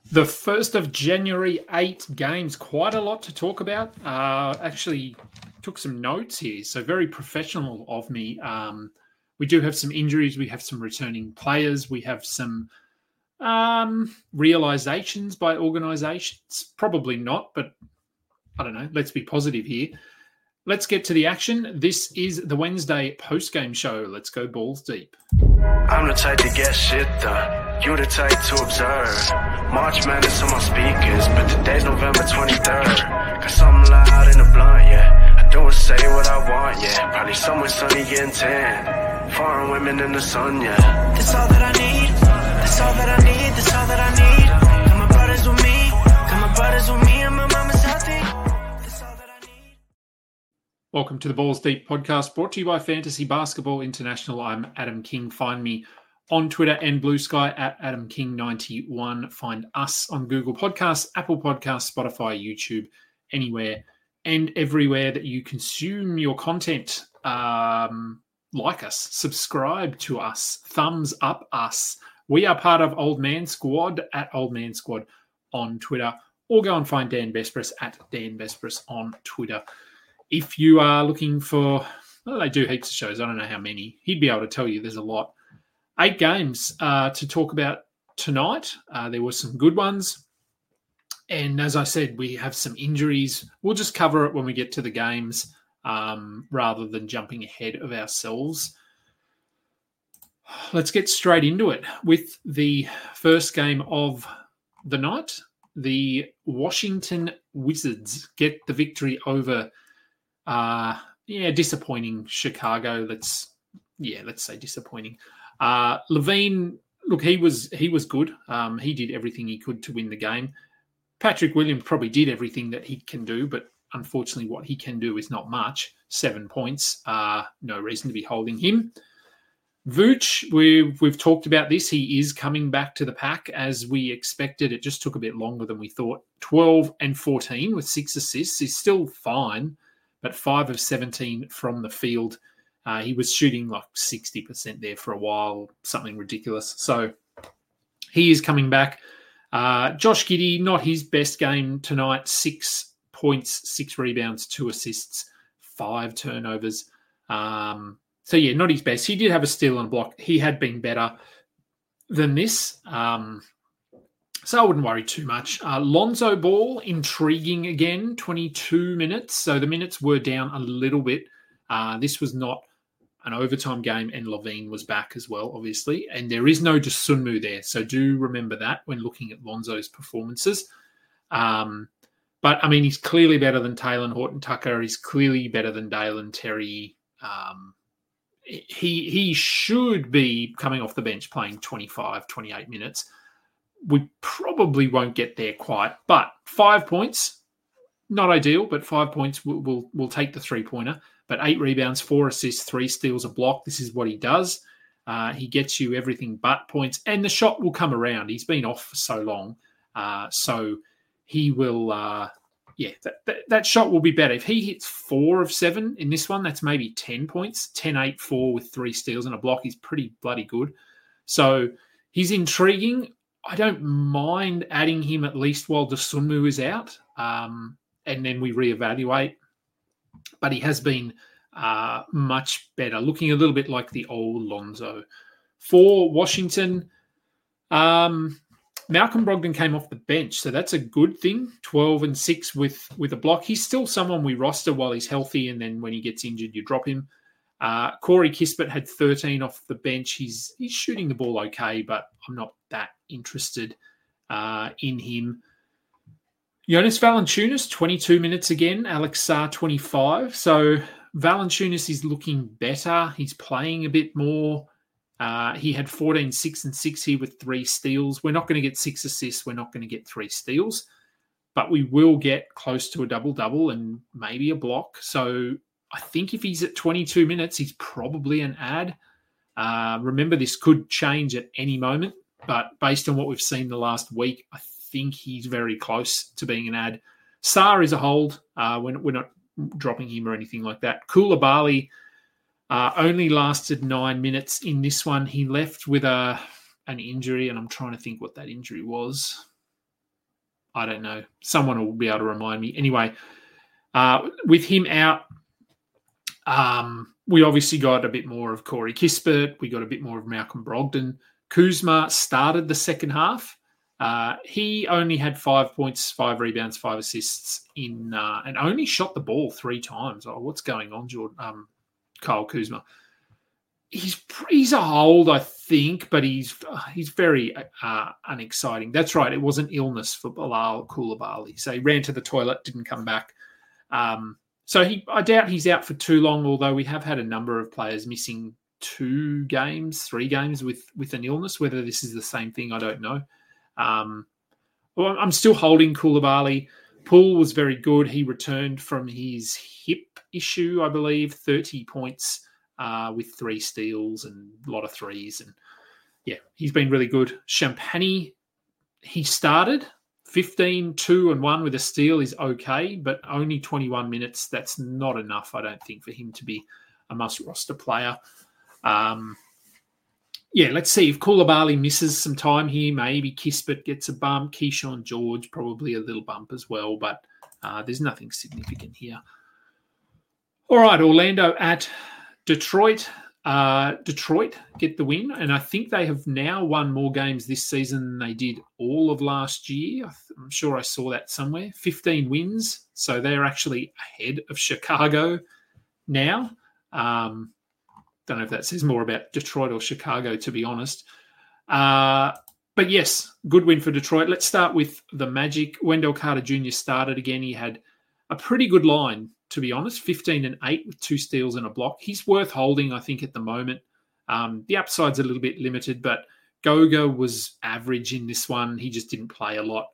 The 1st of January, 8 games. Quite a lot to talk about. Actually took some notes here, so very professional of me. We do have some injuries. We have some returning players. We have some realizations by organisations. Probably not, but I don't know. Let's be positive here. Let's get to the action. This is the Wednesday post-game show. Let's go balls deep. I'm the type to get shit done. You the type to observe. March Madness on my speakers, but today's November 23rd. Got something loud in the blunt, yeah. I don't say what I want, yeah. Probably somewhere sunny getting tan. Foreign women in the sun, yeah. That's all that I need. That's all that I need. That's all that I need. Got my brothers with me. Got my brothers with me and my mama's healthy. That's all that I need. Welcome to the Balls Deep podcast, brought to you by Fantasy Basketball International. I'm Adam King. Find me on Twitter and Blue Sky at AdamKing91. Find us on Google Podcasts, Apple Podcasts, Spotify, YouTube, anywhere and everywhere that you consume your content. Like us, subscribe to us, thumbs up us. We are part of Old Man Squad at Old Man Squad on Twitter, or go and find Dan Besbris at Dan Besbris on Twitter. If you are looking for, well, they do heaps of shows. I don't know how many. He'd be able to tell you there's a lot. 8 games to talk about tonight. There were some good ones. And as I said, we have some injuries. We'll just cover it when we get to the games rather than jumping ahead of ourselves. Let's get straight into it with the first game of the night. The Washington Wizards get the victory over disappointing Chicago. Let's say disappointing. Levine, look, he was good. He did everything he could to win the game. Patrick Williams probably did everything that he can do, but unfortunately what he can do is not much. 7 points. No reason to be holding him. Vooch, we've talked about this. He is coming back to the pack as we expected. It just took a bit longer than we thought. 12 and 14 with 6 assists. He's still fine, but 5 of 17 from the field. He was shooting like 60% there for a while, something ridiculous. So he is coming back. Josh Giddey, not his best game tonight. 6 points, 6 rebounds, 2 assists, 5 turnovers. Not his best. He did have a steal and a block. He had been better than this. So I wouldn't worry too much. Lonzo Ball, intriguing again, 22 minutes. So the minutes were down a little bit. This was not an overtime game, and Levine was back as well, obviously. And there is no Dosunmu there. So do remember that when looking at Lonzo's performances. But, I mean, he's clearly better than Talen Horton-Tucker. He's clearly better than Dalen Terry. He should be coming off the bench playing 25, 28 minutes. We probably won't get there quite, but 5 points, not ideal, but 5 points will take the three-pointer. But 8 rebounds, 4 assists, 3 steals, a block. This is what he does. He gets you everything but points, and the shot will come around. He's been off for so long, so he will. That shot will be better if he hits 4 of 7 in this one. That's maybe 10 points. 10, 8, 4 with 3 steals and a block. He's pretty bloody good. So he's intriguing. I don't mind adding him at least while Dosunmu is out, and then we reevaluate. But he has been much better, looking a little bit like the old Lonzo. For Washington, Malcolm Brogdon came off the bench, so that's a good thing. 12 and 6 with a block. He's still someone we roster while he's healthy, and then when he gets injured, you drop him. Corey Kispert had 13 off the bench. He's shooting the ball okay, but I'm not that interested in him. Jonas Valanciunas, 22 minutes again. Alex Sarr, 25. So Valanciunas is looking better. He's playing a bit more. He had 14, 6, and 6 here with 3 steals. We're not going to get 6 assists. We're not going to get 3 steals. But we will get close to a double-double and maybe a block. So I think if he's at 22 minutes, he's probably an ad. Remember, this could change at any moment. But based on what we've seen the last week, I think he's very close to being an ad. Sarr is a hold. We're not dropping him or anything like that. Koulibaly only lasted 9 minutes in this one. He left with an injury, and I'm trying to think what that injury was. I don't know. Someone will be able to remind me. Anyway, with him out, we obviously got a bit more of Corey Kispert. We got a bit more of Malcolm Brogdon. Kuzma started the second half. He only had 5 points, 5 rebounds, 5 assists and only shot the ball 3 times. Oh, what's going on, Kyle Kuzma? He's a hold, I think, but he's very unexciting. That's right. It was an illness for Bilal Coulibaly. So he ran to the toilet, didn't come back. So I doubt he's out for too long, although we have had a number of players missing 2 games, 3 games with an illness. Whether this is the same thing, I don't know. Well, I'm still holding Coulibaly. Poole was very good. He returned from his hip issue, I believe, 30 points with 3 steals and a lot of threes. And yeah, he's been really good. Champagny, he started 15, 2 and 1 with a steal is okay, but only 21 minutes. That's not enough, I don't think, for him to be a must-roster player. Let's see. If Coulibaly misses some time here, maybe Kispert gets a bump. Keyshawn George, probably a little bump as well, but there's nothing significant here. All right, Orlando at Detroit. Detroit get the win, and I think they have now won more games this season than they did all of last year. I'm sure I saw that somewhere. 15 wins, so they're actually ahead of Chicago now. Don't know if that says more about Detroit or Chicago, to be honest. But yes, good win for Detroit. Let's start with the Magic. Wendell Carter Jr. started again. He had a pretty good line, to be honest, 15 and 8 with 2 steals and a block. He's worth holding, I think, at the moment. The upside's a little bit limited, but Goga was average in this one. He just didn't play a lot.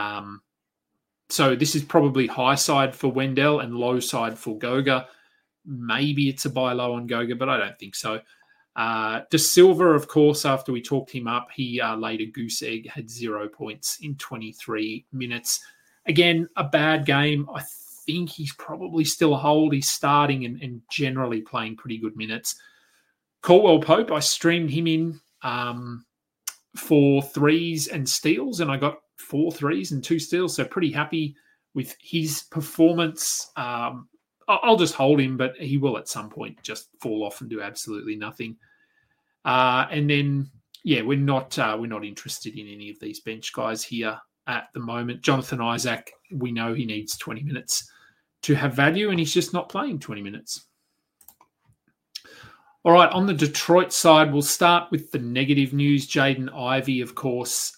So this is probably high side for Wendell and low side for Goga. Maybe it's a buy low on Goga, but I don't think so. De Silva, of course, after we talked him up, he laid a goose egg, had 0 points in 23 minutes. Again, a bad game. I think he's probably still a hold. He's starting and generally playing pretty good minutes. Caldwell Pope, I streamed him in for threes and steals, and I got 4 threes and 2 steals, so pretty happy with his performance. I'll just hold him, but he will at some point just fall off and do absolutely nothing. And then, we're not interested in any of these bench guys here at the moment. Jonathan Isaac, we know he needs 20 minutes to have value, and he's just not playing 20 minutes. All right, on the Detroit side, we'll start with the negative news. Jaden Ivey, of course,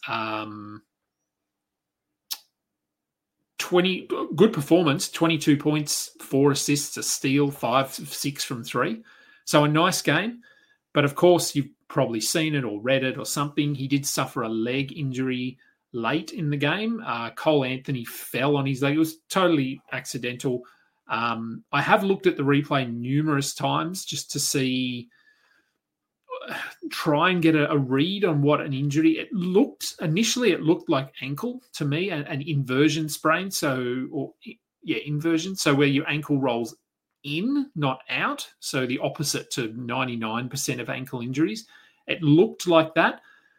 good performance, 22 points, 4 assists, a steal, 5 of 6 from 3. So a nice game. But of course, you've probably seen it or read it or something. He did suffer a leg injury late in the game. Cole Anthony fell on his leg. It was totally accidental. I have looked at the replay numerous times just to try and get a read on what an injury. Initially it looked like ankle to me, an inversion sprain. Inversion. So where your ankle rolls in, not out. So the opposite to 99% of ankle injuries. It looked like that.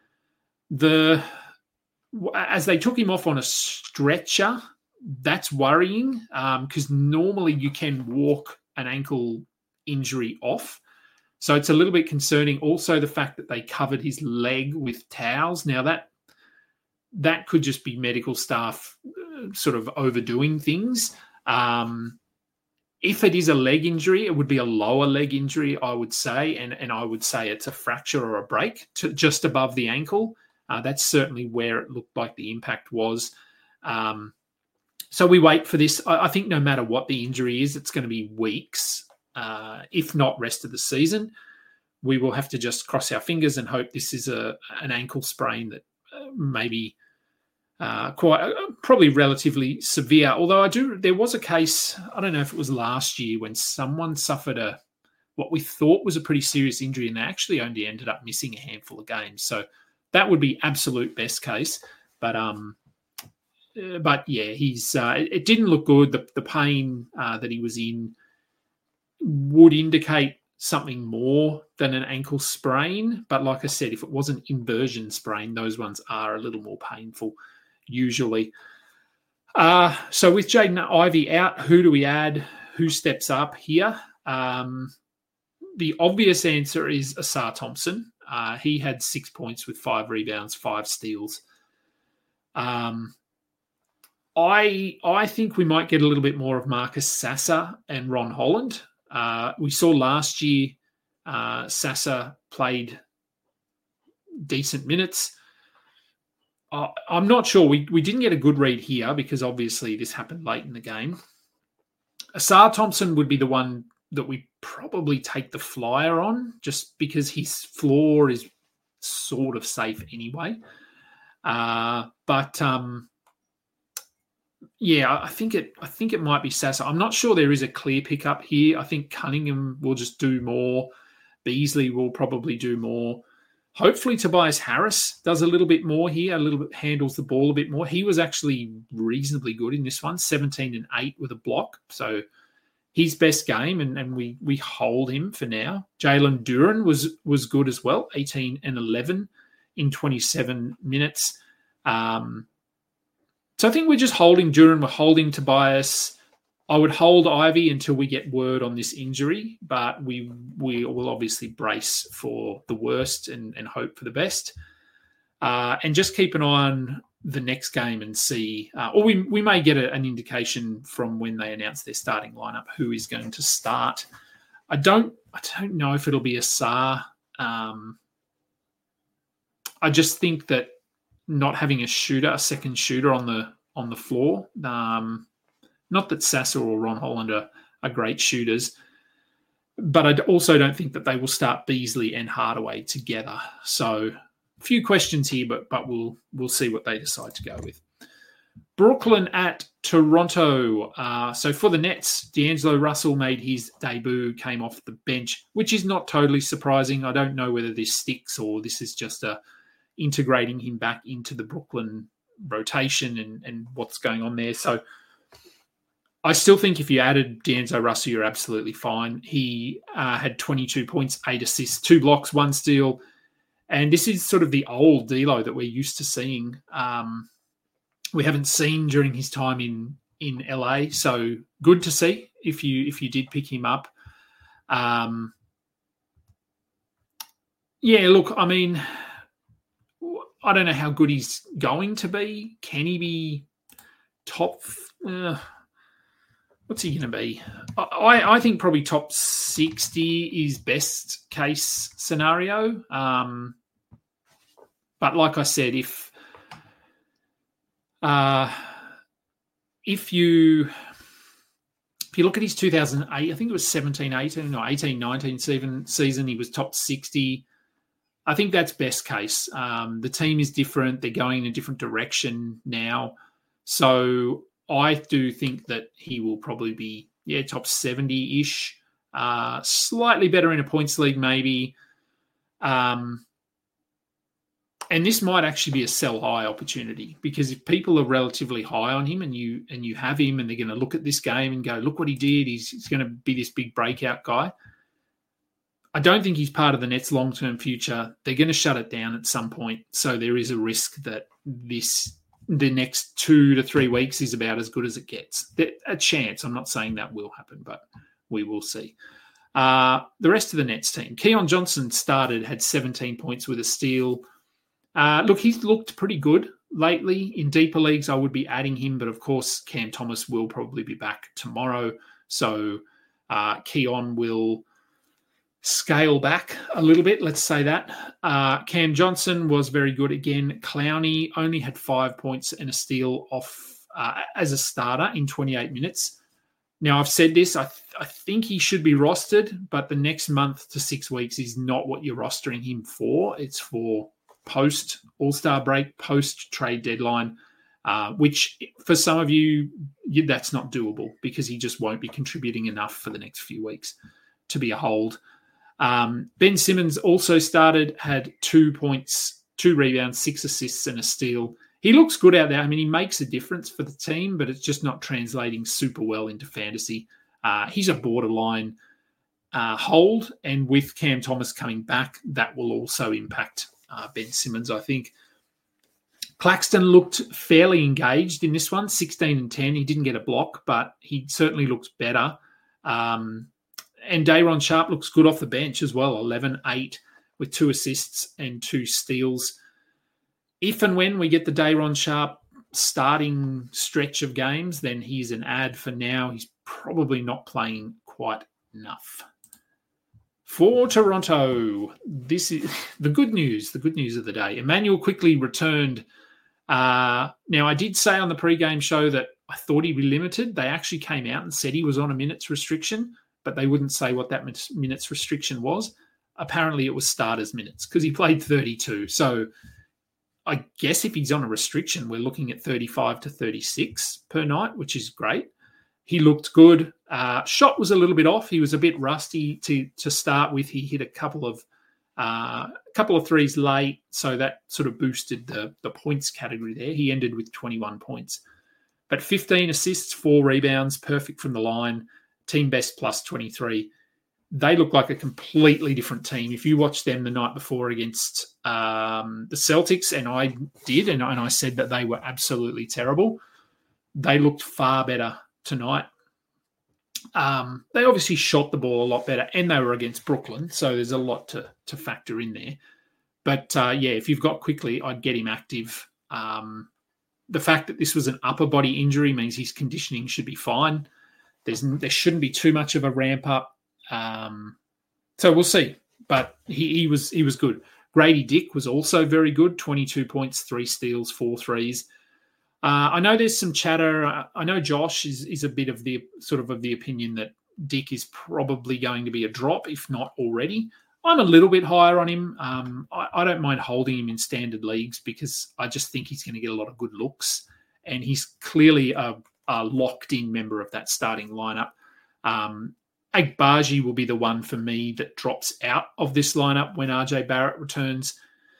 As they took him off on a stretcher, that's worrying because normally you can walk an ankle injury off. So it's a little bit concerning. Also, the fact that they covered his leg with towels. Now, that could just be medical staff sort of overdoing things. If it is a leg injury, it would be a lower leg injury, I would say. And I would say it's a fracture or a break just above the ankle. That's certainly where it looked like the impact was. So we wait for this. I think no matter what the injury is, it's going to be weeks, if not rest of the season. We will have to just cross our fingers and hope this is an ankle sprain that maybe probably relatively severe. Although there was a case, I don't know if it was last year, when someone suffered what we thought was a pretty serious injury, and they actually only ended up missing a handful of games. So that would be absolute best case. But yeah, it didn't look good. The pain that he was in would indicate something more than an ankle sprain. But like I said, if it was an inversion sprain, those ones are a little more painful usually. So with Jaden Ivey out, who do we add? Who steps up here? The obvious answer is Asar Thompson. He had 6 points with 5 rebounds, 5 steals. I think we might get a little bit more of Marcus Sasser and Ron Holland. We saw last year Sasser played decent minutes. I'm not sure. We didn't get a good read here because obviously this happened late in the game. Asar Thompson would be the one that we probably take the flyer on just because his floor is sort of safe anyway. Yeah, I think it might be Sasser. I'm not sure there is a clear pickup here. I think Cunningham will just do more. Beasley will probably do more. Hopefully Tobias Harris does a little bit more here, a little bit handles the ball a bit more. He was actually reasonably good in this one, 17 and 8 with a block. So his best game, and we hold him for now. Jalen Duren was good as well, 18 and 11 in 27 minutes. So I think we're just holding Duren. We're holding Tobias. I would hold Ivy until we get word on this injury, but we will obviously brace for the worst and hope for the best. And just keep an eye on the next game and see, or we may get an indication from when they announce their starting lineup who is going to start. I don't know if it'll be Asar. I just think that not having a second shooter on the floor. Not that Sasser or Ron Holland are great shooters, but I also don't think that they will start Beasley and Hardaway together. So a few questions here, but we'll see what they decide to go with. Brooklyn at Toronto. So for the Nets, D'Angelo Russell made his debut, came off the bench, which is not totally surprising. I don't know whether this sticks or this is just integrating him back into the Brooklyn rotation and what's going on there. So I still think if you added D'Angelo Russell, you're absolutely fine. He had 22 points, 8 assists, 2 blocks, 1 steal. And this is sort of the old D'Lo that we're used to seeing. We haven't seen during his time in LA. So good to see if you did pick him up. Yeah, look, I mean, I don't know how good he's going to be. Can he be top? What's he going to be? I think probably top 60 is best case scenario. But like I said, if you look at his 2008, I think it was 17-18 or 18-19 season, he was top 60. I think that's best case. The team is different. They're going in a different direction now. So I do think that he will probably be, top 70-ish. Slightly better in a points league, maybe. And this might actually be a sell high opportunity because if people are relatively high on him and you have him and they're going to look at this game and go, look what he did, he's going to be this big breakout guy. I don't think he's part of the Nets' long-term future. They're going to shut it down at some point. So there is a risk that the next 2 to 3 weeks is about as good as it gets. A chance. I'm not saying that will happen, but we will see. The rest of the Nets team. Keon Johnson had 17 points with a steal. Look, he's looked pretty good lately. In deeper leagues, I would be adding him, but of course, Cam Thomas will probably be back tomorrow. So Keon will scale back a little bit, let's say that. Cam Johnson was very good again. Clowney only had 5 points and a steal off as a starter in 28 minutes. Now, I've said this, I think he should be rostered, but the next month to 6 weeks is not what you're rostering him for. It's for post All-Star break, post trade deadline, which for some of you, that's not doable because he just won't be contributing enough for the next few weeks to be a hold. Ben Simmons also had 2 points, 2 rebounds, 6 assists and a steal. He looks good out there. I mean, he makes a difference for the team, but it's just not translating super well into fantasy. He's a borderline hold, and with Cam Thomas coming back, that will also impact Ben Simmons, I think. Claxton looked fairly engaged in this one, 16 and 10. He didn't get a block, but he certainly looks better. And Dayron Sharp looks good off the bench as well, 11-8 with 2 assists and 2 steals. If and when we get the Dayron Sharp starting stretch of games, then he's an ad. For now, he's probably not playing quite enough. For Toronto, this is the good news of the day. Emmanuel quickly returned. Now, I did say on the pre-game show that I thought he'd be limited. They actually came out and said he was on a minutes restriction, but they wouldn't say what that minutes restriction was. Apparently, it was starters minutes because he played 32. So I guess if he's on a restriction, we're looking at 35 to 36 per night, which is great. He looked good. Shot was a little bit off. He was a bit rusty to start with. He hit a couple of threes late, so that sort of boosted the points category there. He ended with 21 points. But 15 assists, 4 rebounds, perfect from the line, team best plus 23. They look like a completely different team. If you watched them the night before against the Celtics, and I did, and I said that they were absolutely terrible, they looked far better tonight. They obviously shot the ball a lot better, and they were against Brooklyn, so there's a lot to factor in there. But, if you've got Quickly, I'd get him active. The fact that this was an upper body injury means his conditioning should be fine. There shouldn't be too much of a ramp up. So we'll see. But he was good. Grady Dick was also very good, 22 points, 3 steals, 4 threes. I know there's some chatter. I know Josh is a bit of the opinion that Dick is probably going to be a drop, if not already. I'm a little bit higher on him. I don't mind holding him in standard leagues because I just think he's going to get a lot of good looks, and he's clearly a locked-in member of that starting lineup. Agbaji will be the one for me that drops out of this lineup when RJ Barrett returns.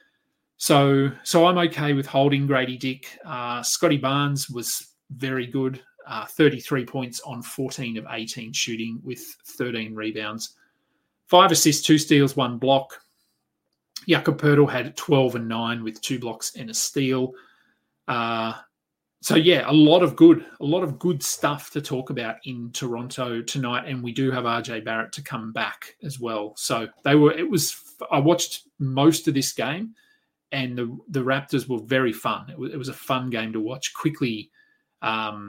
So I'm okay with holding Grady Dick. Scotty Barnes was very good, 33 points on 14 of 18 shooting with 13 rebounds. 5 assists, 2 steals, 1 block. Jakob Poeltl had 12 and 9 with 2 blocks and a steal. A lot of good stuff to talk about in Toronto tonight, and we do have RJ Barrett to come back as well. So I watched most of this game, and the Raptors were very fun. It was a fun game to watch. Quickly, I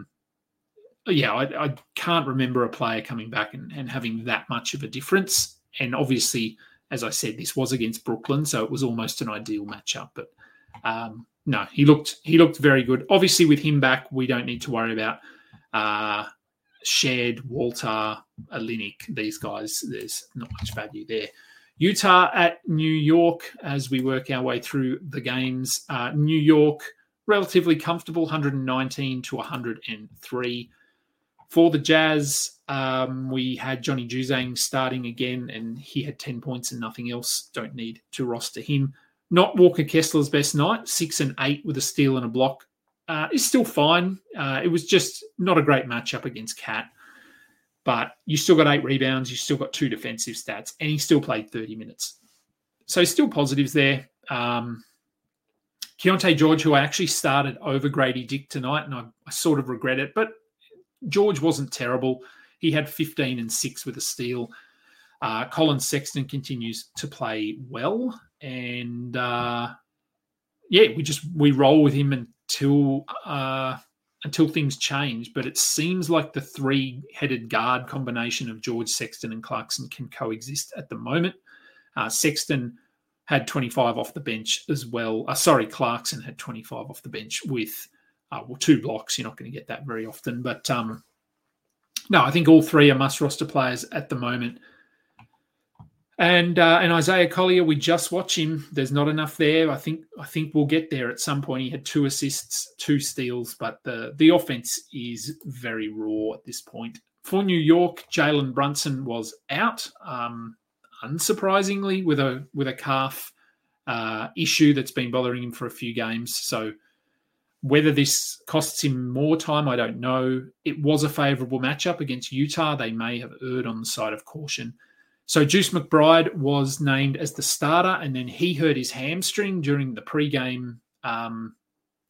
can't remember a player coming back and having that much of a difference. And obviously, as I said, this was against Brooklyn, so it was almost an ideal matchup. But no, he looked very good. Obviously, with him back, we don't need to worry about Shed, Walter, Olynyk, these guys. There's not much value there. Utah at New York as we work our way through the games. New York, relatively comfortable, 119 to 103. For the Jazz, we had Johnny Juzang starting again, and he had 10 points and nothing else. Don't need to roster him. Not Walker Kessler's best night, 6 and 8 with a steal and a block. Is still fine. It was just not a great matchup against Cat. But you still got 8 rebounds, you still got 2 defensive stats, and he still played 30 minutes. So still positives there. Keontae George, who I actually started over Grady Dick tonight, and I sort of regret it, but George wasn't terrible. He had 15 and 6 with a steal. Colin Sexton continues to play well. And, we roll with him until things change. But it seems like the 3-headed guard combination of George, Sexton, and Clarkson can coexist at the moment. Sexton had 25 off the bench as well. Clarkson had 25 off the bench with 2 blocks. You're not going to get that very often. But, no, I think all 3 are must-roster players at the moment. And Isaiah Collier, we just watch him. There's not enough there. I think we'll get there at some point. He had 2 assists, 2 steals, but the offense is very raw at this point. For New York, Jalen Brunson was out, unsurprisingly, with a calf issue that's been bothering him for a few games. So whether this costs him more time, I don't know. It was a favourable matchup against Utah. They may have erred on the side of caution. So Juice McBride was named as the starter, and then he hurt his hamstring during the pregame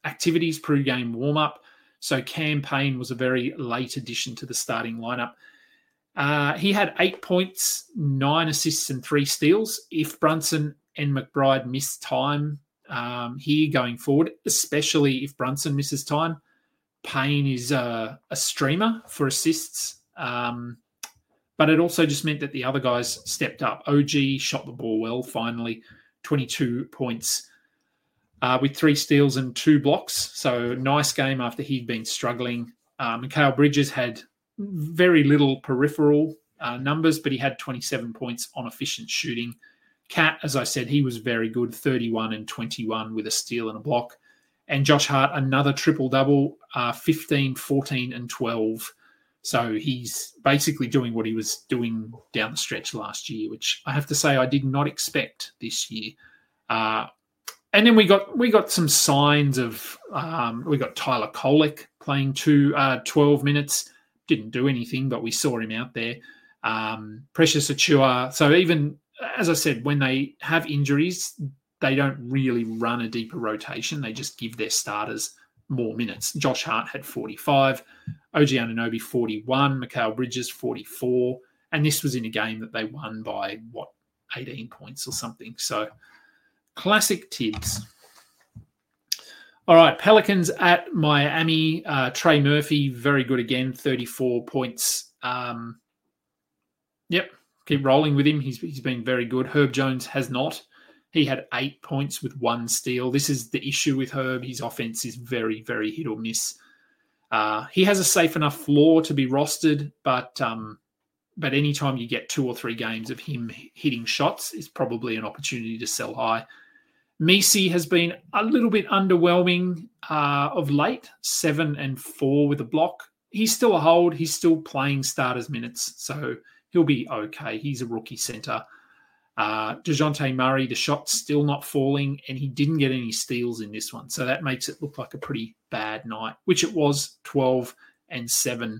activities, pre-game warm-up. So Cam Payne was a very late addition to the starting lineup. He had 8 points, 9 assists and 3 steals. If Brunson and McBride miss time here going forward, especially if Brunson misses time, Payne is a streamer for assists. But it also just meant that the other guys stepped up. OG shot the ball well, finally, 22 points with 3 steals and 2 blocks. So nice game after he'd been struggling. Mikal Bridges had very little peripheral numbers, but he had 27 points on efficient shooting. Cat, as I said, he was very good, 31 and 21 with a steal and a block. And Josh Hart, another triple-double, 15, 14 and 12. So he's basically doing what he was doing down the stretch last year, which I have to say I did not expect this year. And then we got some signs of we got Tyler Kolek playing 12 minutes. Didn't do anything, but we saw him out there. Precious Achiuwa. So even, as I said, when they have injuries, they don't really run a deeper rotation. They just give their starters more minutes. Josh Hart had 45, OG Anunoby 41, Mikal Bridges 44, and this was in a game that they won by, 18 points or something. So classic Tibbs. All right, Pelicans at Miami. Trey Murphy, very good again, 34 points. Yep, keep rolling with him. He's been very good. Herb Jones has not. He had 8 points with 1 steal. This is the issue with Herb. His offense is very, very hit or miss. He has a safe enough floor to be rostered, but anytime you get 2 or 3 games of him hitting shots is probably an opportunity to sell high. Messi has been a little bit underwhelming of late, 7 and 4 with a block. He's still a hold. He's still playing starters minutes, so he'll be okay. He's a rookie center. DeJounte Murray, the shot's still not falling, and he didn't get any steals in this one. So that makes it look like a pretty bad night, which it was, 12 and 7.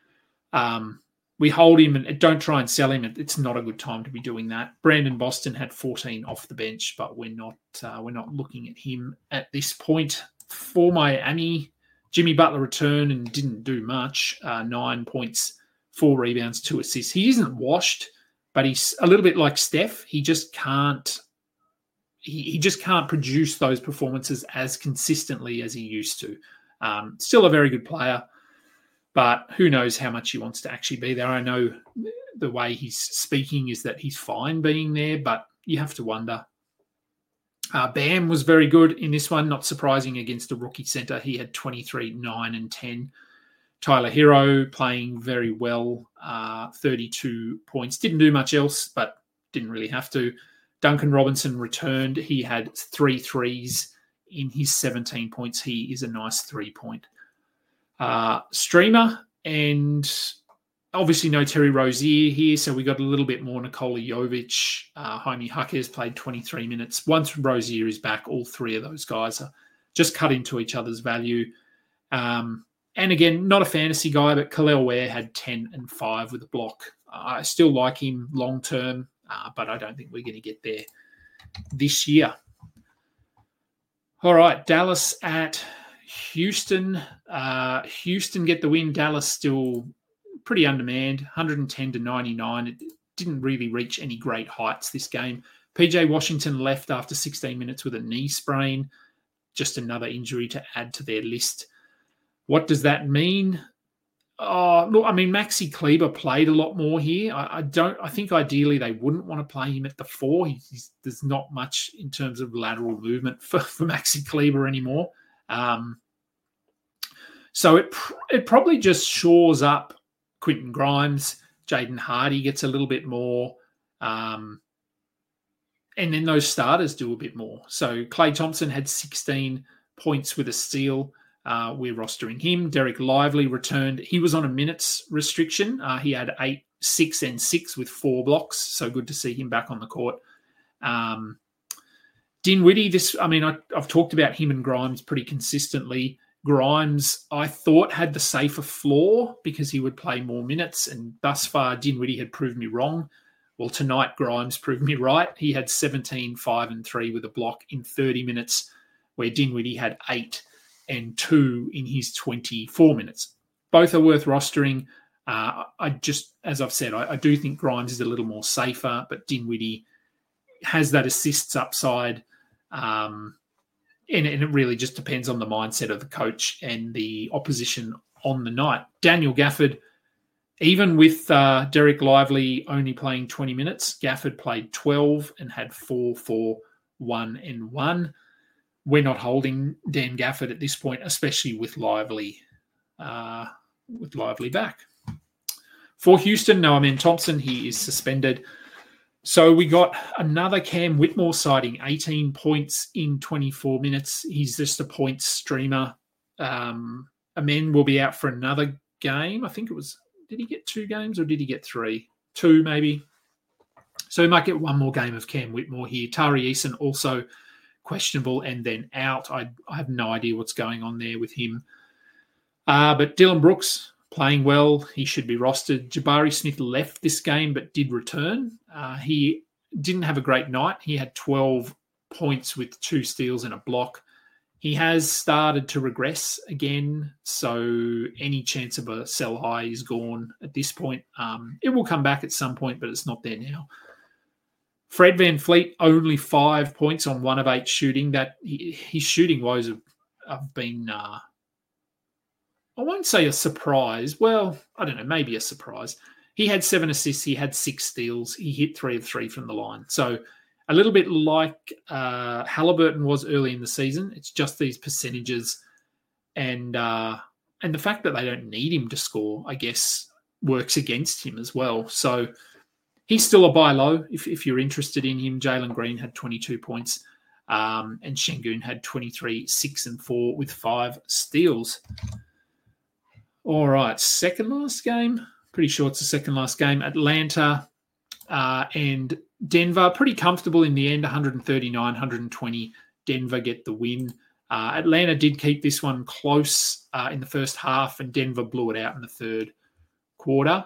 We hold him and don't try and sell him. It's not a good time to be doing that. Brandon Boston had 14 off the bench, but we're not looking at him at this point. For Miami, Jimmy Butler returned and didn't do much. 9 points, 4 rebounds, 2 assists. He isn't washed, but he's a little bit like Steph. He just can't. He just can't produce those performances as consistently as he used to. Still a very good player, but who knows how much he wants to actually be there. I know the way he's speaking is that he's fine being there, but you have to wonder. Bam was very good in this one, not surprising against a rookie center. He had 23, 9, and 10. Tyler Hero playing very well, 32 points. Didn't do much else, but didn't really have to. Duncan Robinson returned. He had 3 threes in his 17 points. He is a nice 3-point streamer. And obviously no Terry Rozier here, so we got a little bit more Nikola Jovic. Jaime Jaquez played 23 minutes. Once Rozier is back, all 3 of those guys are just cut into each other's value. And again, not a fantasy guy, but Khalil Ware had 10 and 5 with a block. I still like him long-term, but I don't think we're going to get there this year. All right, Dallas at Houston. Houston get the win. Dallas still pretty undermanned, 110 to 99. It didn't really reach any great heights this game. PJ Washington left after 16 minutes with a knee sprain. Just another injury to add to their list. What does that mean? Look, I mean, Maxi Kleber played a lot more here. I think ideally they wouldn't want to play him at the 4. There's not much in terms of lateral movement for Maxi Kleber anymore. So it probably just shores up Quentin Grimes. Jaden Hardy gets a little bit more. And then those starters do a bit more. So Klay Thompson had 16 points with a steal. We're rostering him. Derek Lively returned. He was on a minutes restriction. He had 8, 6, and 6 with 4 blocks. So good to see him back on the court. Dinwiddie, I've talked about him and Grimes pretty consistently. Grimes, I thought, had the safer floor because he would play more minutes. And thus far, Dinwiddie had proved me wrong. Well, tonight, Grimes proved me right. He had 17, 5, and 3 with a block in 30 minutes, where Dinwiddie had 8 and 2 in his 24 minutes. Both are worth rostering. As I've said, I do think Grimes is a little more safer, but Dinwiddie has that assists upside. And it really just depends on the mindset of the coach and the opposition on the night. Daniel Gafford, even with Derek Lively only playing 20 minutes, Gafford played 12 and had 4, 4, 1 and 1. We're not holding Dan Gafford at this point, especially with Lively back. For Houston, Noah Amen Thompson, he is suspended. So we got another Cam Whitmore sighting, 18 points in 24 minutes. He's just a points streamer. Amen will be out for another game. I think it was, did he get 2 games or did he get 3? 2 maybe. So we might get one more game of Cam Whitmore here. Tari Eason also questionable and then out. I have no idea what's going on there with him. But Dylan Brooks playing well. He should be rostered. Jabari Smith left this game but did return. He didn't have a great night. He had 12 points with 2 steals and a block. He has started to regress again, so any chance of a sell high is gone at this point. It will come back at some point, but it's not there now. Fred VanVleet, only 5 points on 1 of 8 shooting. That his shooting woes have been, I won't say a surprise. Well, I don't know, maybe a surprise. He had 7 assists. He had 6 steals. He hit 3 of 3 from the line. So a little bit like Halliburton was early in the season. It's just these percentages, and the fact that they don't need him to score, I guess, works against him as well. So he's still a buy low if you're interested in him. Jalen Green had 22 points, and Şengün had 23, 6 and 4 with 5 steals. All right, second last game. Pretty sure it's the second last game. Atlanta and Denver, pretty comfortable in the end, 139, 120. Denver get the win. Atlanta did keep this one close in the first half, and Denver blew it out in the third quarter.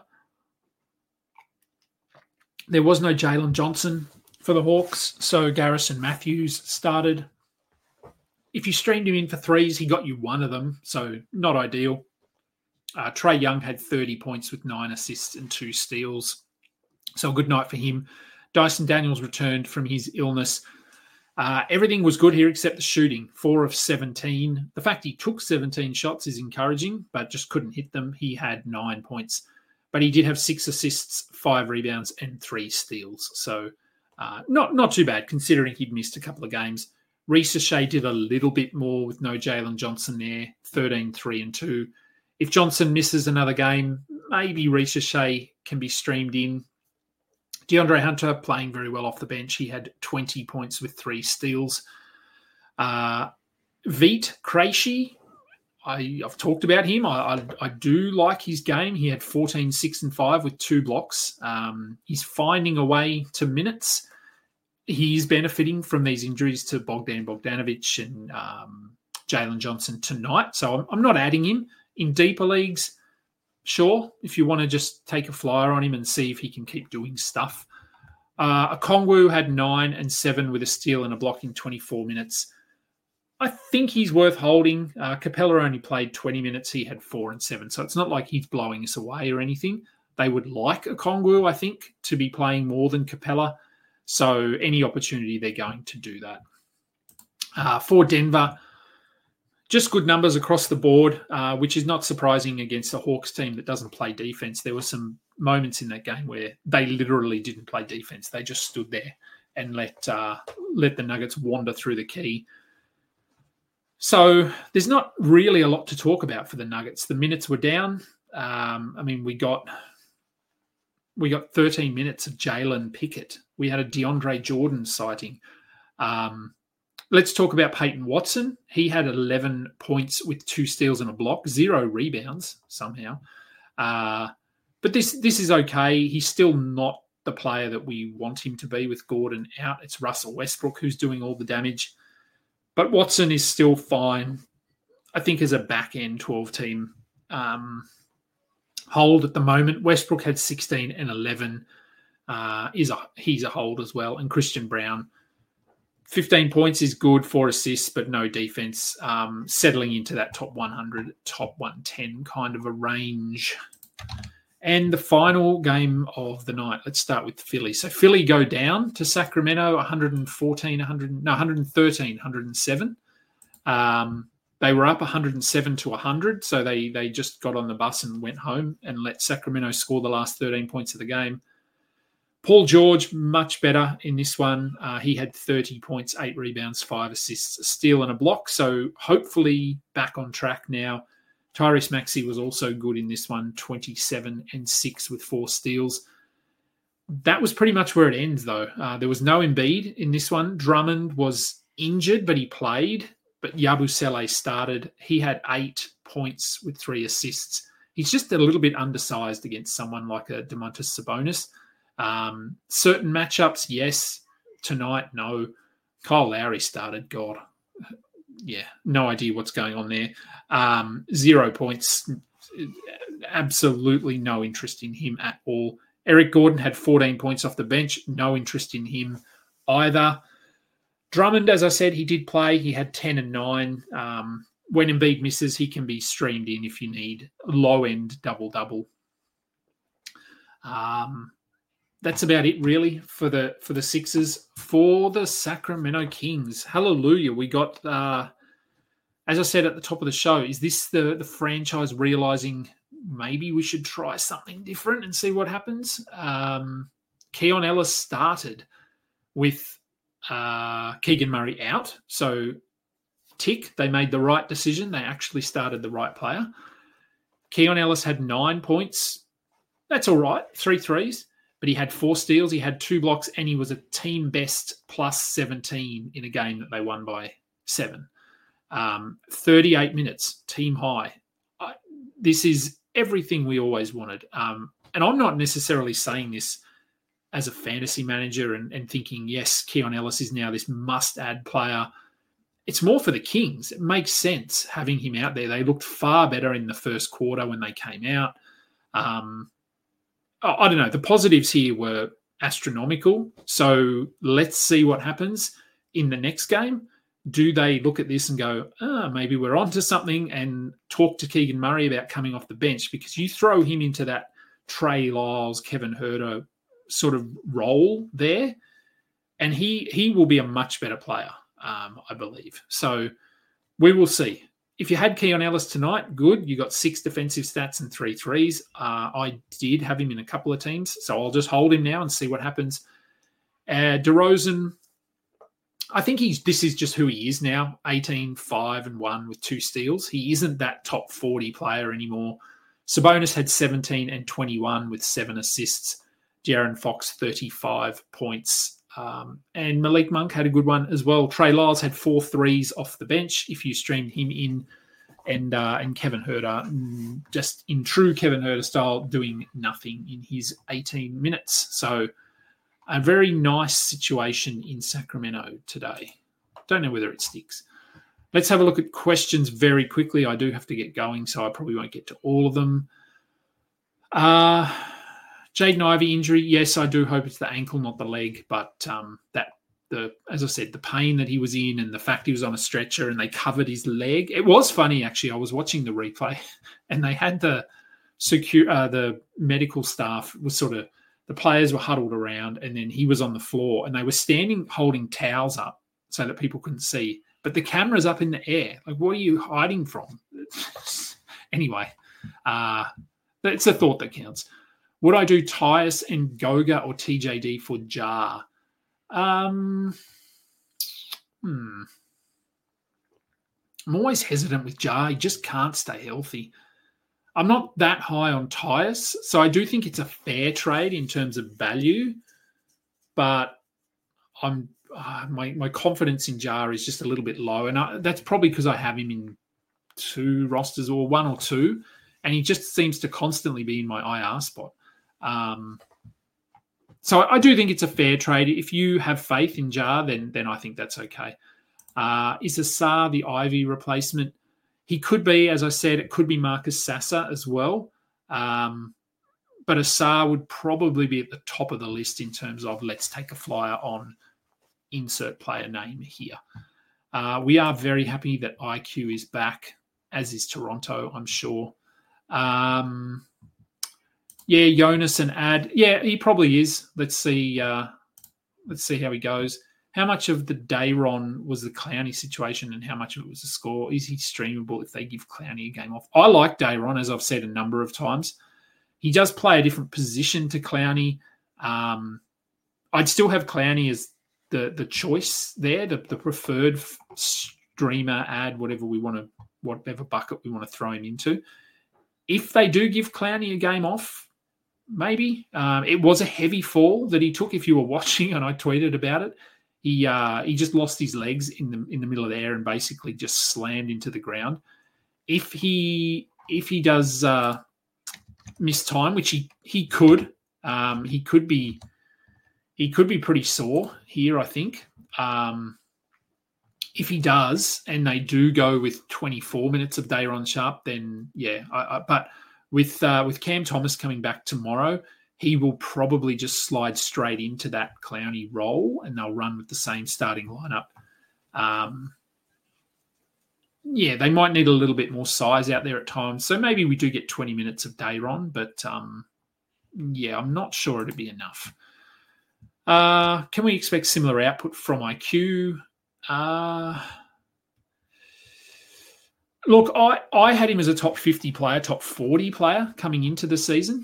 There was no Jalen Johnson for the Hawks, so Garrison Matthews started. If you streamed him in for threes, he got you one of them, so not ideal. Trae Young had 30 points with 9 assists and 2 steals. So a good night for him. Dyson Daniels returned from his illness. Everything was good here except the shooting. 4 of 17. The fact he took 17 shots is encouraging, but just couldn't hit them. He had 9 points. But he did have 6 assists, 5 rebounds, and 3 steals. So not too bad considering he'd missed a couple of games. Reece Shea did a little bit more with no Jalen Johnson there. 13, 3 and 2. If Johnson misses another game, maybe Reece Shea can be streamed in. DeAndre Hunter playing very well off the bench. He had 20 points with 3 steals. Vit Krejci, I've talked about him. I do like his game. He had 14, 6 and 5 with 2 blocks. He's finding a way to minutes. He's benefiting from these injuries to Bogdan Bogdanovic and Jalen Johnson tonight. So I'm not adding him. In deeper leagues, sure, if you want to just take a flyer on him and see if he can keep doing stuff. Okongwu had 9 and 7 with a steal and a block in 24 minutes. I think he's worth holding. Capella only played 20 minutes. He had 4 and 7. So it's not like he's blowing us away or anything. They would like Okongwu, I think, to be playing more than Capella. So any opportunity, they're going to do that. For Denver, just good numbers across the board, which is not surprising against a Hawks team that doesn't play defense. There were some moments in that game where they literally didn't play defense. They just stood there and let the Nuggets wander through the key. So there's not really a lot to talk about for the Nuggets. The minutes were down. We got 13 minutes of Jalen Pickett. We had a DeAndre Jordan sighting. Let's talk about Peyton Watson. He had 11 points with 2 steals and a block, 0 rebounds somehow. But this is okay. He's still not the player that we want him to be with Gordon out. It's Russell Westbrook who's doing all the damage. But Watson is still fine, I think, as a back-end 12-team hold at the moment. Westbrook had 16 and 11. He's a hold as well. And Christian Brown, 15 points is good, 4 assists, but no defense. Settling into that top 100, top 110 kind of a range. And the final game of the night, let's start with Philly. So Philly go down to Sacramento, 107. They were up 107 to 100, so they just got on the bus and went home and let Sacramento score the last 13 points of the game. Paul George, much better in this one. He had 30 points, 8 rebounds, 5 assists, a steal and a block, so hopefully back on track now. Tyrese Maxey was also good in this one, 27 and 6 with 4 steals. That was pretty much where it ends, though. There was no Embiid in this one. Drummond was injured, but he played. But Yabusele started. He had 8 points with 3 assists. He's just a little bit undersized against someone like a Domantas Sabonis. Certain matchups, yes. Tonight, no. Kyle Lowry started. God, yeah, no idea what's going on there. 0 points. Absolutely no interest in him at all. Eric Gordon had 14 points off the bench. No interest in him either. Drummond, as I said, he did play. He had 10 and 9. When Embiid misses, he can be streamed in if you need low-end double-double. That's about it, really, for the Sixers. For the Sacramento Kings, hallelujah. We got, as I said at the top of the show, is this the franchise realizing maybe we should try something different and see what happens? Keon Ellis started with Keegan Murray out. So, tick, they made the right decision. They actually started the right player. Keon Ellis had 9 points. That's all right, 3 threes. But he had 4 steals, he had 2 blocks, and he was a team best plus 17 in a game that they won by 7. 38 minutes, team high. This is everything we always wanted. And I'm not necessarily saying this as a fantasy manager and thinking, yes, Keon Ellis is now this must-add player. It's more for the Kings. It makes sense having him out there. They looked far better in the first quarter when they came out. I don't know. The positives here were astronomical. So let's see what happens in the next game. Do they look at this and go, maybe we're onto something, and talk to Keegan Murray about coming off the bench? Because you throw him into that Trey Lyles, Kevin Huerter sort of role there, and he will be a much better player, I believe. So we will see. If you had Keon Ellis tonight, good. You got 6 defensive stats and 3 threes. I did have him in a couple of teams, so I'll just hold him now and see what happens. DeRozan, I think this is just who he is now. 18, 5 and 1 with 2 steals. He isn't that top 40 player anymore. Sabonis had 17 and 21 with 7 assists. De'Aaron Fox, 35 points. And Malik Monk had a good one as well. Trey Lyles had 4 threes off the bench if you streamed him in. And Kevin Huerter, just in true Kevin Huerter style, doing nothing in his 18 minutes. So a very nice situation in Sacramento today. Don't know whether it sticks. Let's have a look at questions very quickly. I do have to get going, so I probably won't get to all of them. Jaden Ivey injury, yes, I do hope it's the ankle, not the leg. But as I said, the pain that he was in and the fact he was on a stretcher and they covered his leg. It was funny, actually. I was watching the replay and they had the medical staff was sort of, the players were huddled around and then he was on the floor and they were standing holding towels up so that people couldn't see. But the camera's up in the air. Like, what are you hiding from? Anyway, it's a thought that counts. Would I do Tyus and Goga or TJD for Jar? I'm always hesitant with Jar. He just can't stay healthy. I'm not that high on Tyus, so I do think it's a fair trade in terms of value, but I'm my confidence in Jar is just a little bit low, and that's probably because I have him in 2 rosters or 1 or 2, and he just seems to constantly be in my IR spot. So I do think it's a fair trade. If you have faith in Jar, then I think that's okay. Is Asar the Ivy replacement? He could be, as I said, it could be Marcus Sasser as well. But Asar would probably be at the top of the list in terms of let's take a flyer on insert player name here. We are very happy that IQ is back, as is Toronto, I'm sure. Jonas and Ad. Yeah, he probably is. Let's see how he goes. How much of the Dayron was the Clowney situation and how much of it was the score? Is he streamable if they give Clowney a game off? I like Dayron, as I've said a number of times. He does play a different position to Clowney. I'd still have Clowney as the choice there, the preferred streamer, ad, whatever bucket we want to throw him into. If they do give Clowney a game off, maybe. It was a heavy fall that he took, if you were watching, and I tweeted about it. He just lost his legs in the middle of the air and basically just slammed into the ground. If he does miss time, which he could be pretty sore here, I think. If he does, and they do go with 24 minutes of Dayron Sharp, then yeah. But with Cam Thomas coming back tomorrow, he will probably just slide straight into that Clowney role, and they'll run with the same starting lineup. They might need a little bit more size out there at times. So maybe we do get 20 minutes of Dayron, but I'm not sure it'd be enough. Can we expect similar output from IQ? Look, I had him as a top 50 player, top 40 player coming into the season.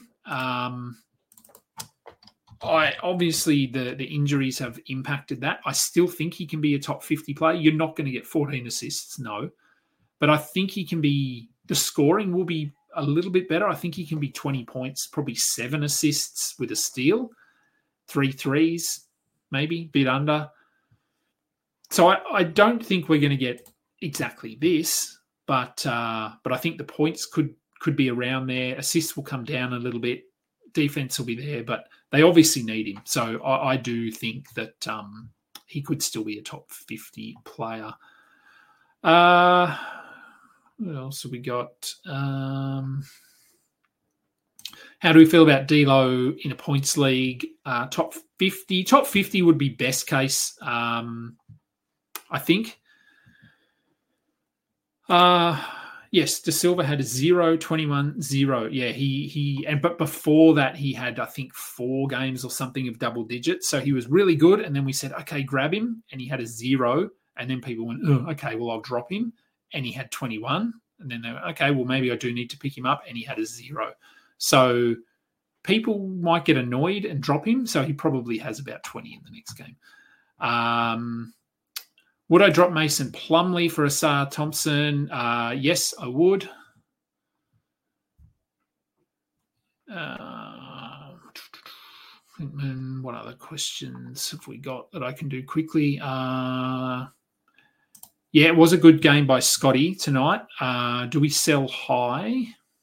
Obviously the injuries have impacted that. I still think he can be a top 50 player. You're not going to get 14 assists, no. But I think he can be, the scoring will be a little bit better. I think he can be 20 points, probably 7 assists with a steal, 3 threes, maybe, bit under. So I don't think we're going to get exactly this, but I think the points could be around there. Assists will come down a little bit. Defense will be there, but they obviously need him. So I do think that he could still be a top 50 player. What else have we got? How do we feel about D'Lo in a points league? Top 50. Top 50 would be best case, I think. Yes, De Silva had a 0, 21, 0. Yeah, but before that he had, I think, 4 games or something of double digits. So he was really good. And then we said, okay, grab him. And he had a 0. And then people went, oh, okay, well, I'll drop him. And he had 21. And then they were, okay, well, maybe I do need to pick him up. And he had a 0. So people might get annoyed and drop him. So he probably has about 20 in the next game. Would I drop Mason Plumlee for Asar Thompson? Yes, I would. And what other questions have we got that I can do quickly? It was a good game by Scotty tonight. Do we sell high?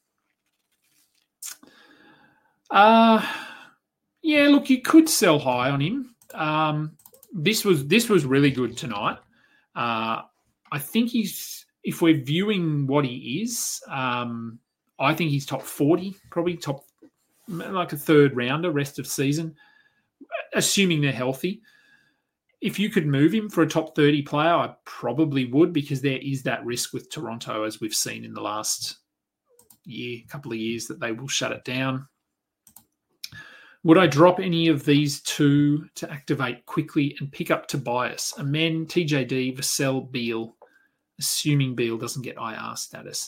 Look, you could sell high on him. This was really good tonight. I think if we're viewing what he is, I think he's top 40, probably top, like a third rounder rest of season, assuming they're healthy. If you could move him for a top 30 player, I probably would, because there is that risk with Toronto, as we've seen in the last couple of years, that they will shut it down. Would I drop any of these 2 to activate quickly and pick up Tobias? Amen, TJD, Vassell, Beal, assuming Beal doesn't get IR status.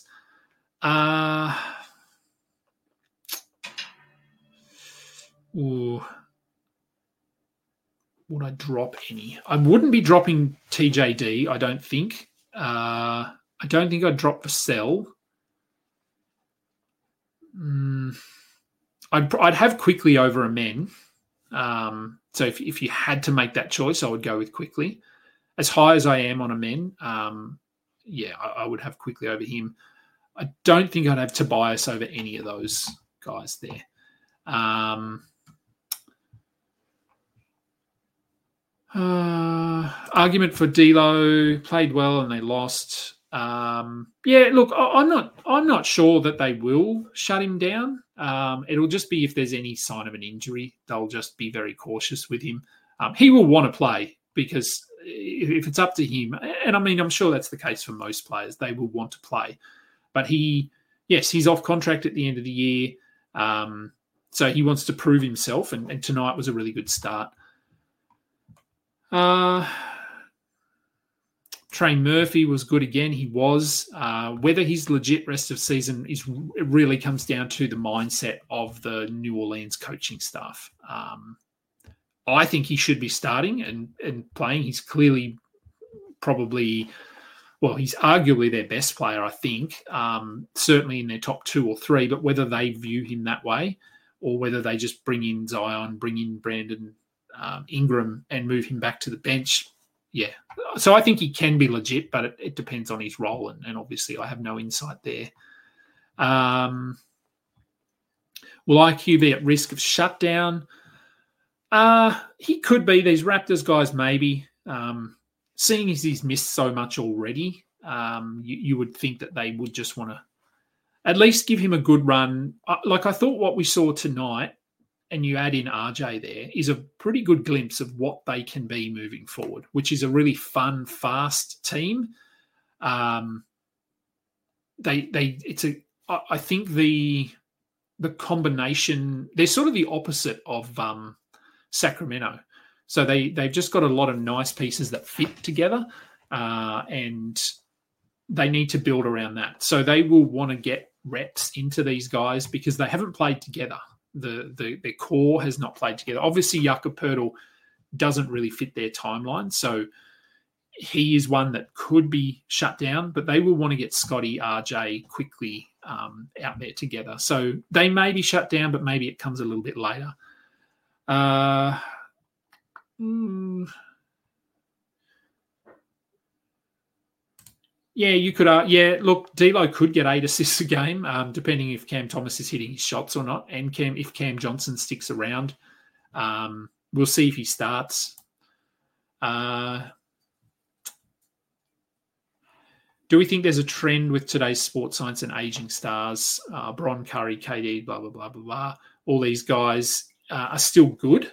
Would I drop any? I wouldn't be dropping TJD, I don't think. I don't think I'd drop Vassell. I'd have Quickly over Amen. So if you had to make that choice, I would go with Quickly. As high as I am on Amen, I would have Quickly over him. I don't think I'd have Tobias over any of those guys there. Argument for D'Lo, played well and they lost. Look, I'm not sure that they will shut him down. It'll just be if there's any sign of an injury, they'll just be very cautious with him. He will want to play, because if it's up to him, and I mean, I'm sure that's the case for most players, they will want to play. But he's off contract at the end of the year. So he wants to prove himself, and tonight was a really good start. Trey Murphy was good again. He was. Whether he's legit rest of season it really comes down to the mindset of the New Orleans coaching staff. I think he should be starting and playing. He's clearly he's arguably their best player, I think, certainly in their top 2 or 3, but whether they view him that way or whether they just bring in Zion, bring in Brandon Ingram and move him back to the bench, yeah. So I think he can be legit, but it depends on his role, and obviously I have no insight there. Will IQ be at risk of shutdown? He could be. These Raptors guys, maybe. Seeing as he's missed so much already, you would think that they would just want to at least give him a good run. Like I thought what we saw tonight, and you add in RJ there, is a pretty good glimpse of what they can be moving forward, which is a really fun, fast team. I think the combination, they're sort of the opposite of Sacramento. So they've just got a lot of nice pieces that fit together, and they need to build around that. So they will want to get reps into these guys because they haven't played together. The core has not played together. Obviously, Jakob Poeltl doesn't really fit their timeline, so he is one that could be shut down, but they will want to get Scotty, RJ quickly out there together. So they may be shut down, but maybe it comes a little bit later. Yeah, you could. Look, D'Lo could get 8 assists a game, depending if Cam Thomas is hitting his shots or not, and if Cam Johnson sticks around. We'll see if he starts. Do we think there's a trend with today's sports science and aging stars? Bron, Curry, KD, blah, blah, blah, blah, blah. All these guys are still good.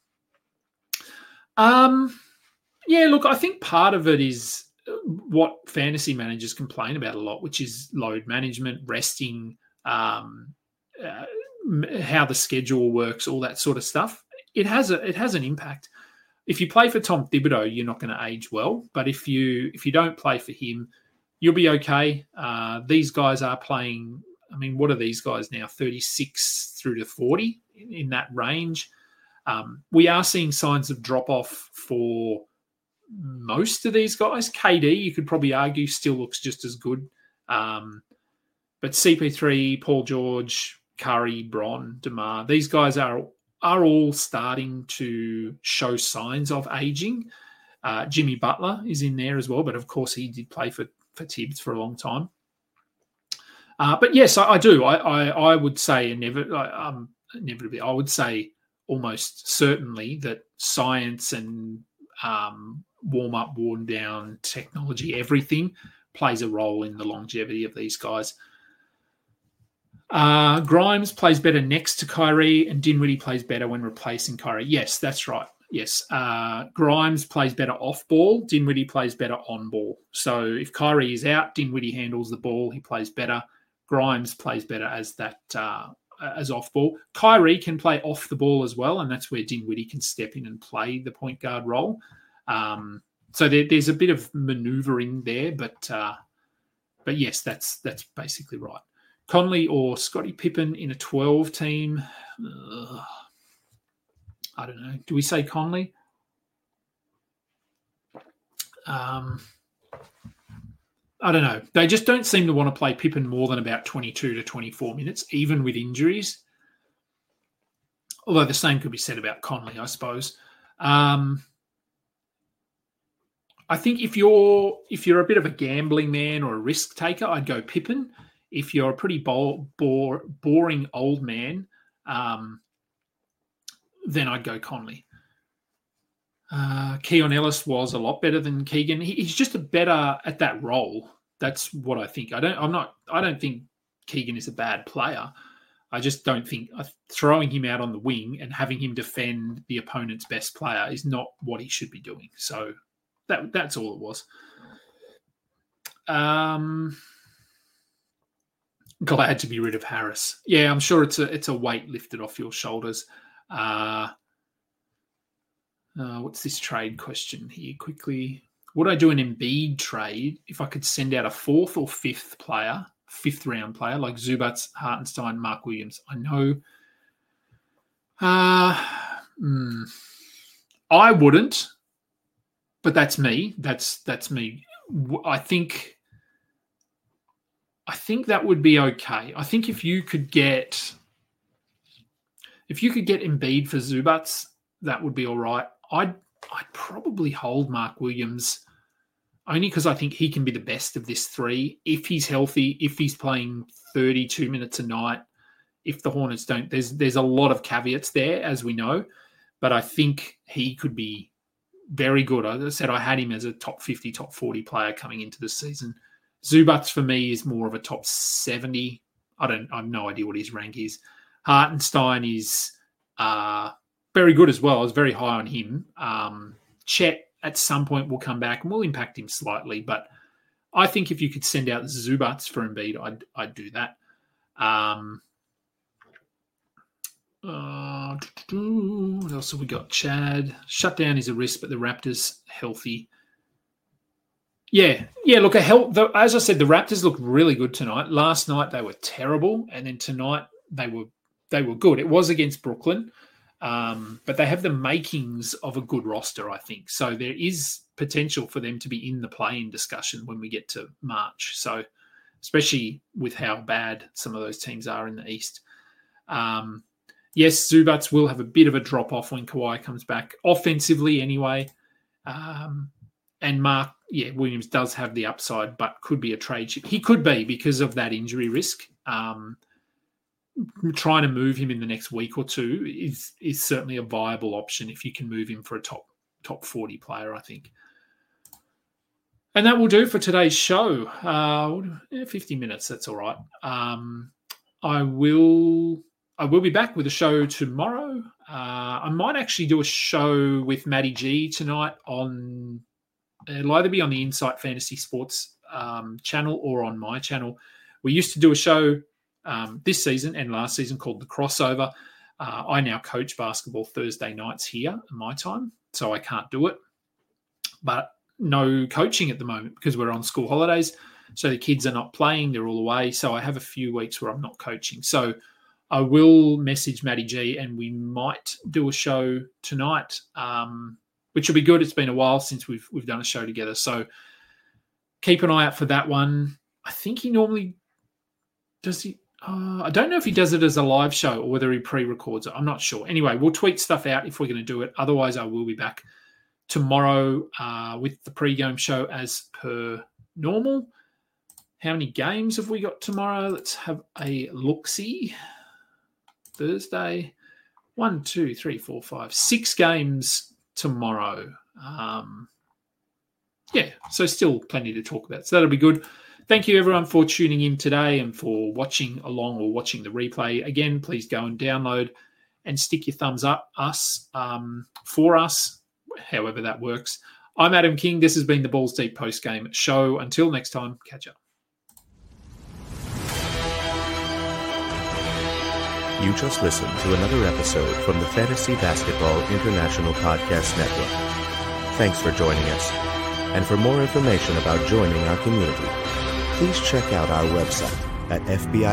Look, I think part of it is what fantasy managers complain about a lot, which is load management, resting, how the schedule works, all that sort of stuff. It has an impact. If you play for Tom Thibodeau, you're not going to age well. But if you don't play for him, you'll be okay. These guys are playing. I mean, what are these guys now? 36 through to 40 in that range. We are seeing signs of drop off for most of these guys. KD, you could probably argue, still looks just as good. But CP3, Paul George, Curry, Bron, DeMar, these guys are all starting to show signs of aging. Jimmy Butler is in there as well, but of course he did play for Tibbs for a long time. But yes, I do. I would say inevitably, I would say almost certainly that science and warm up, worn down technology, everything plays a role in the longevity of these guys. Grimes plays better next to Kyrie, and Dinwiddie plays better when replacing Kyrie. Yes, that's right. Yes. Grimes plays better off ball. Dinwiddie plays better on ball. So if Kyrie is out, Dinwiddie handles the ball. He plays better. Grimes plays better as that as off ball. Kyrie can play off the ball as well, and that's where Dinwiddie can step in and play the point guard role. So there's a bit of manoeuvring there, but yes, that's basically right. Conley or Scottie Pippen in a 12 team? I don't know. Do we say Conley? I don't know. They just don't seem to want to play Pippen more than about 22 to 24 minutes, even with injuries. Although the same could be said about Conley, I suppose. I think if you're a bit of a gambling man or a risk taker, I'd go Pippen. If you're a pretty boring old man, then I'd go Conley. Keon Ellis was a lot better than Keegan. He's just a better at that role. That's what I think. I don't think Keegan is a bad player. I just don't think throwing him out on the wing and having him defend the opponent's best player is not what he should be doing. So that's all it was. Glad to be rid of Harris. Yeah, I'm sure it's a weight lifted off your shoulders. What's this trade question here? Quickly, would I do an Embiid trade if I could send out a fifth round player like Zubats, Hartenstein, Mark Williams? I know. I wouldn't, but that's me. That's me. I think that would be okay. I think if you could get Embiid for Zubats, that would be all right. I'd probably hold Mark Williams only because I think he can be the best of this three if he's healthy, if he's playing 32 minutes a night, if the Hornets don't. There's a lot of caveats there, as we know, but I think he could be very good. As I said, I had him as a top 50, top 40 player coming into the season. Zubats for me is more of a top 70. I have no idea what his rank is. Hartenstein is very good as well. I was very high on him. Chet at some point will come back and will impact him slightly, but I think if you could send out Zubats for Embiid, I'd do that. What else have we got? Chad. Shutdown is a risk, but the Raptors healthy. Yeah. Look, as I said, the Raptors looked really good tonight. Last night they were terrible, and then tonight they were good. It was against Brooklyn, but they have the makings of a good roster, I think. So there is potential for them to be in the play-in discussion when we get to March. So especially with how bad some of those teams are in the East. Yes, Zubats will have a bit of a drop-off when Kawhi comes back, offensively anyway. And Mark, Williams does have the upside, but could be a trade chip. He could be because of that injury risk. Trying to move him in the next week or two is certainly a viable option if you can move him for a top 40 player, I think. And that will do for today's show. 50 minutes, that's all right. I will be back with a show tomorrow. I might actually do a show with Matty G tonight on... It'll either be on the Insight Fantasy Sports channel or on my channel. We used to do a show this season and last season called The Crossover. I now coach basketball Thursday nights here at my time, so I can't do it. But no coaching at the moment because we're on school holidays. So the kids are not playing. They're all away. So I have a few weeks where I'm not coaching. So I will message Matty G and we might do a show tonight, which will be good. It's been a while since we've done a show together. So keep an eye out for that one. I think he normally does I don't know if he does it as a live show or whether he pre-records it. I'm not sure. Anyway, we'll tweet stuff out if we're going to do it. Otherwise, I will be back tomorrow with the pre-game show as per normal. How many games have we got tomorrow? Let's have a look-see. Thursday. 1, 2, 3, 4, 5, 6 games tomorrow. So still plenty to talk about. So that'll be good. Thank you, everyone, for tuning in today and for watching along or watching the replay. Again, please go and download and stick your thumbs up for us, however that works. I'm Adam King. This has been the Balls Deep post-game show. Until next time, catch up. You just listened to another episode from the Fantasy Basketball International Podcast Network. Thanks for joining us. And for more information about joining our community, please check out our website at FBI.